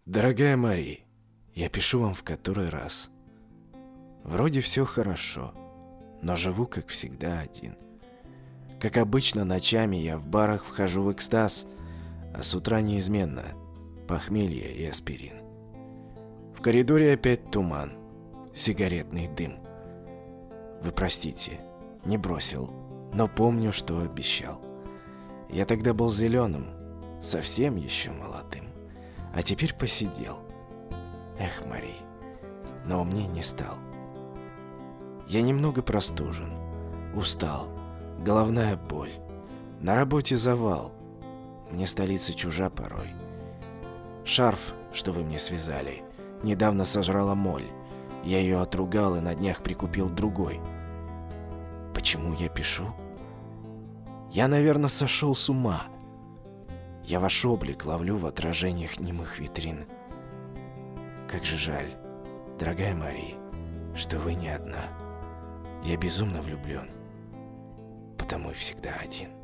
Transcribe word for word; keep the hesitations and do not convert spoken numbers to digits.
Дорогая Мари, я пишу вам в который раз. Вроде все хорошо, но живу, как всегда, один. Как обычно, ночами я в барах вхожу в экстаз, а с утра неизменно похмелье и аспирин. В коридоре опять туман, сигаретный дым. Вы простите, не бросил, но помню, что обещал. Я тогда был зеленым, совсем еще молодым, а теперь посидел. Эх, Мари, но умней не стал. Я немного простужен, устал, головная боль. На работе завал, мне столица чужа порой. Шарф, что вы мне связали, недавно сожрала моль. Я ее отругал и на днях прикупил другой. Почему я пишу? Я, наверное, сошел с ума. Я ваш облик ловлю в отражениях немых витрин. Как же жаль, дорогая Мари, что вы не одна. Я безумно влюблен, потому и всегда один.